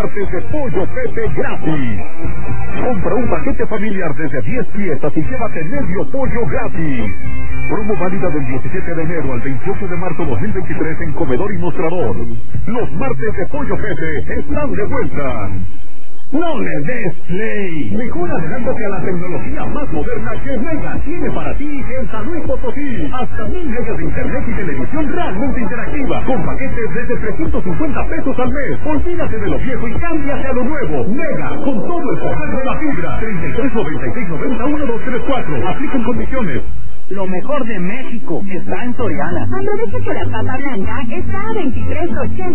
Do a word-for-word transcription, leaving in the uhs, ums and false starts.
martes de Pollo Pepe gratis. Compra un paquete familiar desde diez piezas y llévate medio pollo gratis. Promo válida del diecisiete de enero al veintiocho de marzo dos mil veintitrés en Comedor y Mostrador. Los martes de Pollo Pepe están de vuelta. No le des play. Mejor adelántate a la tecnología más moderna que Mega tiene para ti en San Luis Potosí. Hasta mil megas de internet y televisión realmente interactiva. Con paquetes desde trescientos cincuenta pesos al mes. Olvídate de lo viejo y cámbiate a lo nuevo. Mega, con todo el poder de la fibra. treinta y tres noventa y seis noventa uno dos tres cuatro. Aplican condiciones. Lo mejor de México está en Soriana. Aprovecha que la papa blanca está a veintitrés ochenta.